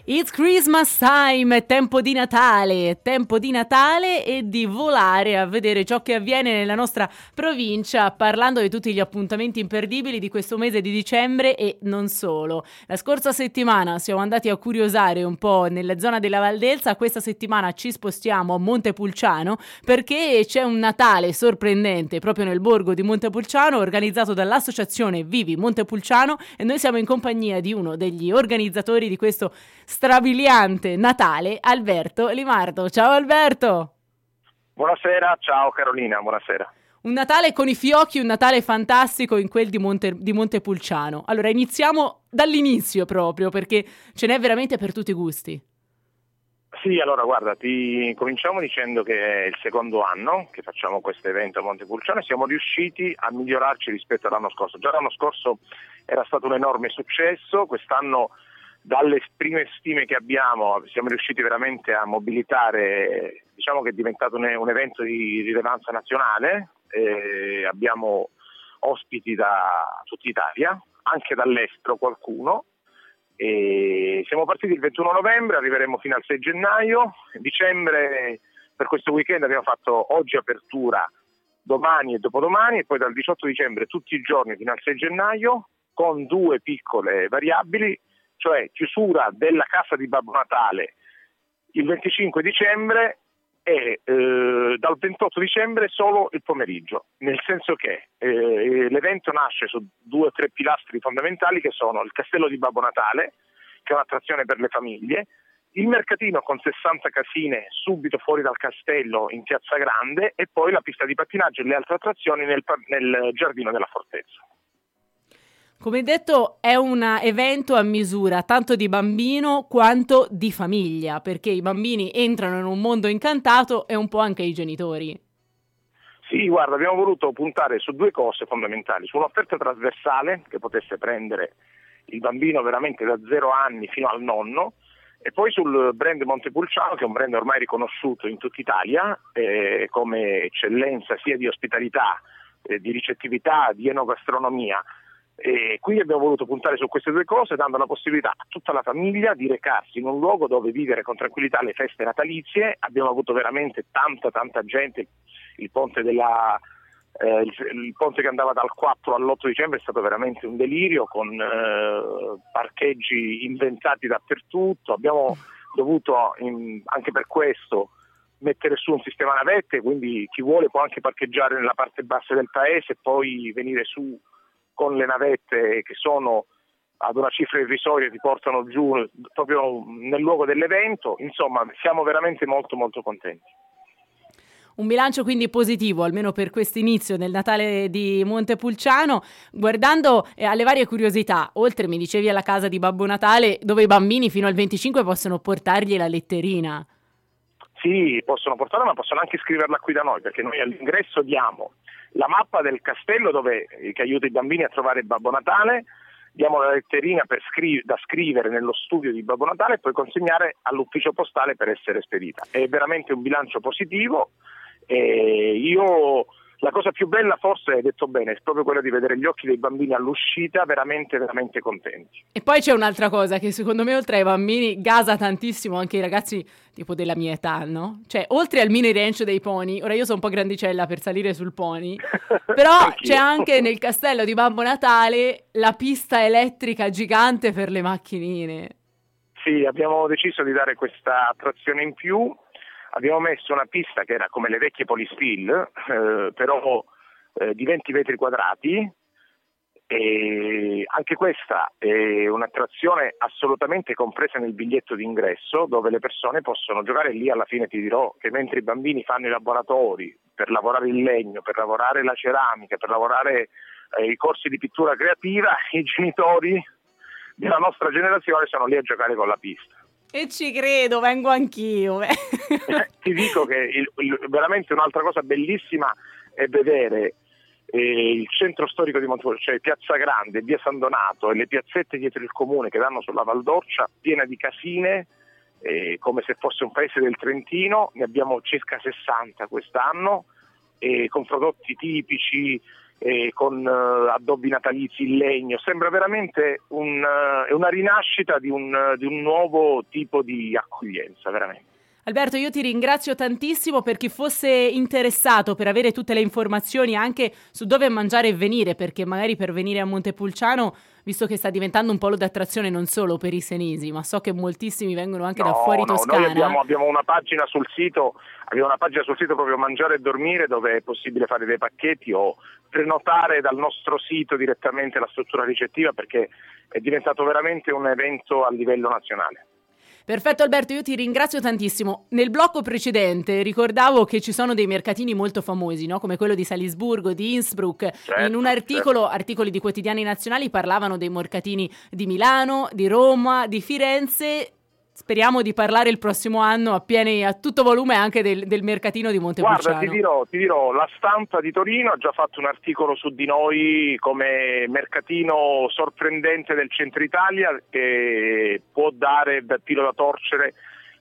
It's Christmas time, è tempo di Natale e di volare a vedere ciò che avviene nella nostra provincia, parlando di tutti gli appuntamenti imperdibili di questo mese di dicembre e non solo. La scorsa settimana siamo andati a curiosare un po' nella zona della Valdelsa, questa settimana ci spostiamo a Montepulciano perché c'è un Natale sorprendente proprio nel borgo di Montepulciano organizzato dall'associazione Vivi Montepulciano e noi siamo in compagnia di uno degli organizzatori di questo strabiliante Natale, Alberto Limardo. Ciao Alberto! Buonasera, ciao Carolina, buonasera. Un Natale con i fiocchi, un Natale fantastico in quel di Montepulciano. Allora iniziamo dall'inizio proprio perché ce n'è veramente per tutti i gusti. Sì, allora guarda, cominciamo dicendo che è il secondo anno che facciamo questo evento a Montepulciano e siamo riusciti a migliorarci rispetto all'anno scorso. Già l'anno scorso era stato un enorme successo, quest'anno dalle prime stime che abbiamo siamo riusciti veramente a mobilitare, diciamo che è diventato un evento di rilevanza nazionale, abbiamo ospiti da tutta Italia, anche dall'estero qualcuno, e siamo partiti il 21 novembre, arriveremo fino al 6 gennaio, dicembre per questo weekend abbiamo fatto oggi apertura, domani e dopodomani e poi dal 18 dicembre tutti i giorni fino al 6 gennaio con due piccole variabili, cioè chiusura della casa di Babbo Natale il 25 dicembre e dal 28 dicembre solo il pomeriggio, nel senso che l'evento nasce su 2 o 3 pilastri fondamentali che sono il castello di Babbo Natale, che è un'attrazione per le famiglie, il mercatino con 60 casine subito fuori dal castello in Piazza Grande e poi la pista di pattinaggio e le altre attrazioni nel giardino della fortezza. Come detto, è un evento a misura tanto di bambino quanto di famiglia, perché i bambini entrano in un mondo incantato e un po' anche i genitori. Sì, guarda, abbiamo voluto puntare su 2 cose fondamentali, su un'offerta trasversale che potesse prendere il bambino veramente da 0 anni fino al nonno e poi sul brand Montepulciano, che è un brand ormai riconosciuto in tutta Italia come eccellenza sia di ospitalità, di ricettività, di enogastronomia. E quindi abbiamo voluto puntare su queste 2 cose, dando la possibilità a tutta la famiglia di recarsi in un luogo dove vivere con tranquillità le feste natalizie. Abbiamo avuto veramente tanta gente, il ponte il ponte che andava dal 4 all'8 dicembre è stato veramente un delirio, con parcheggi inventati dappertutto. Abbiamo dovuto anche per questo mettere su un sistema navette, quindi chi vuole può anche parcheggiare nella parte bassa del paese e poi venire su con le navette che sono ad una cifra irrisoria, ti portano giù proprio nel luogo dell'evento. Insomma, siamo veramente molto contenti. Un bilancio quindi positivo, almeno per questo inizio del Natale di Montepulciano. Guardando alle varie curiosità, oltre mi dicevi alla casa di Babbo Natale, dove i bambini fino al 25 possono portargli la letterina. Sì, possono portarla, ma possono anche scriverla qui da noi, perché noi all'ingresso diamo la mappa del castello che aiuta i bambini a trovare Babbo Natale, diamo la letterina da scrivere nello studio di Babbo Natale e poi consegnare all'ufficio postale per essere spedita. È veramente un bilancio positivo e la cosa più bella, forse hai detto bene, è proprio quella di vedere gli occhi dei bambini all'uscita veramente contenti. E poi c'è un'altra cosa che secondo me oltre ai bambini gasa tantissimo anche i ragazzi tipo della mia età, no? Cioè, oltre al mini ranch dei pony, ora io sono un po' grandicella per salire sul pony, però c'è anche nel castello di Babbo Natale la pista elettrica gigante per le macchinine. Sì, abbiamo deciso di dare questa attrazione in più. Abbiamo messo una pista che era come le vecchie Polysteel, però di 20 metri quadrati, e anche questa è un'attrazione assolutamente compresa nel biglietto d'ingresso, dove le persone possono giocare. Lì alla fine ti dirò che mentre i bambini fanno i laboratori per lavorare il legno, per lavorare la ceramica, per lavorare i corsi di pittura creativa, i genitori della nostra generazione sono lì a giocare con la pista. E ci credo, vengo anch'io. Ti dico che veramente un'altra cosa bellissima è vedere il centro storico di Montepulciano, cioè Piazza Grande, via San Donato e le piazzette dietro il comune che danno sulla Valdorcia, piena di casine, come se fosse un paese del Trentino. Ne abbiamo circa 60 quest'anno, con prodotti tipici, con addobbi natalizi in legno. Sembra veramente una rinascita di un nuovo tipo di accoglienza, veramente. Alberto, io ti ringrazio tantissimo. Per chi fosse interessato, per avere tutte le informazioni anche su dove mangiare e venire, perché magari per venire a Montepulciano, visto che sta diventando un polo d'attrazione non solo per i senesi, ma so che moltissimi vengono anche da fuori Toscana. Noi abbiamo una pagina sul sito, proprio Mangiare e Dormire, dove è possibile fare dei pacchetti o prenotare dal nostro sito direttamente la struttura ricettiva, perché è diventato veramente un evento a livello nazionale. Perfetto Alberto, io ti ringrazio tantissimo. Nel blocco precedente ricordavo che ci sono dei mercatini molto famosi, no? Come quello di Salisburgo, di Innsbruck. Certo, in un articoli di quotidiani nazionali parlavano dei mercatini di Milano, di Roma, di Firenze. Speriamo di parlare il prossimo anno a tutto volume anche del mercatino di Montepulciano. Guarda, ti dirò, la Stampa di Torino ha già fatto un articolo su di noi come mercatino sorprendente del centro Italia, che può dare da filo da torcere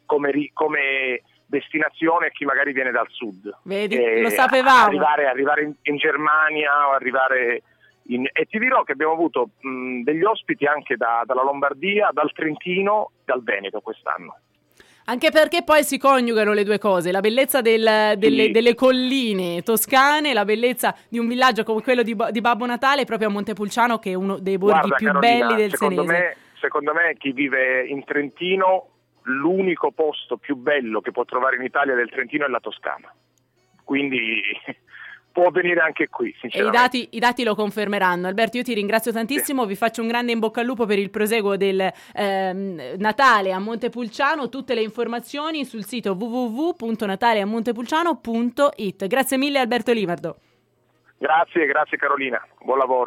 come destinazione a chi magari viene dal sud. Vedi, lo sapevamo. Arrivare in Germania o arrivare e ti dirò che abbiamo avuto degli ospiti anche dalla Lombardia, dal Trentino, dal Veneto quest'anno. Anche perché poi si coniugano le due cose, la bellezza delle colline toscane, la bellezza di un villaggio come quello di Babbo Natale, proprio a Montepulciano, che è uno dei borghi più belli del Senese. Secondo me chi vive in Trentino, l'unico posto più bello che può trovare in Italia del Trentino è la Toscana. Quindi può venire anche qui, sinceramente. E i dati lo confermeranno. Alberto, io ti ringrazio tantissimo, vi faccio un grande in bocca al lupo per il proseguo del Natale a Montepulciano. Tutte le informazioni sul sito www.nataleamontepulciano.it. Grazie mille Alberto Limardo. Grazie Carolina, buon lavoro.